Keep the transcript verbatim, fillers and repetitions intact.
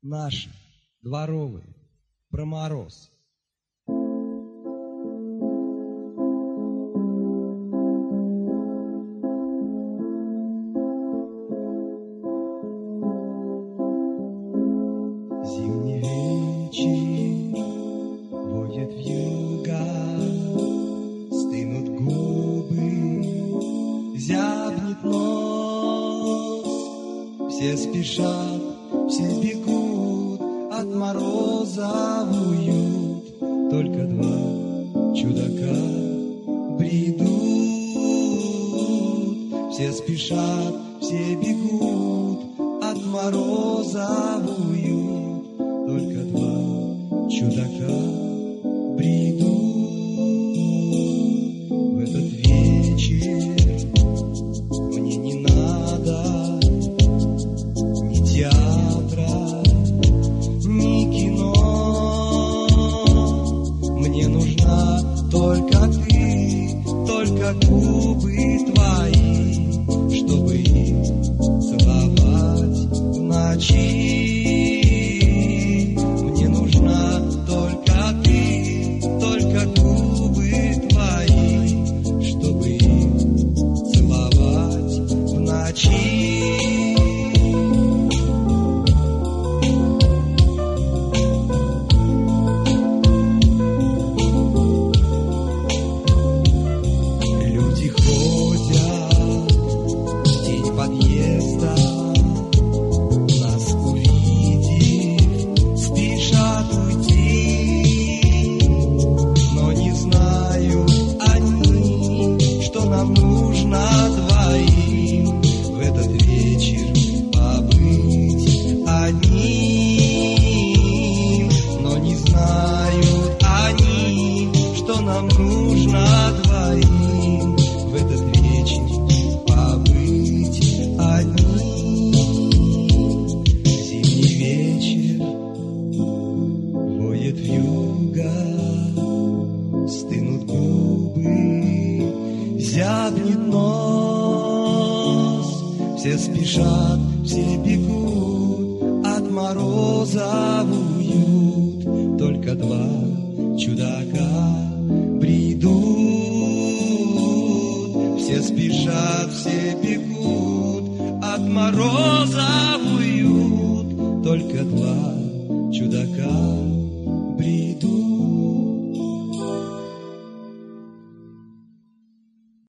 наши, дворовые, про мороз. Зимний вечер водит вьюга, стынут губы, зябнет нос. Все спешат, все бегут от мороза в уют. Только два чудака бредут. Все спешат, все бегут от мороза в уют. Только два чудака бредут. В этот вечер мне не надо ни театра, ни кино. Мне нужна только ты, только губы твои, чтобы их целовать в ночи. Мне нужна только ты, только губы твои, чтобы их целовать в ночи. Люди ходят в тень подъезда, нас увидев, спешат уйти, но не знают они, что нам нужно двоим в этот вечер побыть одним. Но не знают они, что нам нужно двоим в этот вечер побыть одним. Зимний вечер воет вьюга, стынут губы, зябнет нос. Все спешат, все бегут от мороза в уют. Только два чудака бредут. Все спешат, все бегут от мороза в уют. Только два чудака бредут.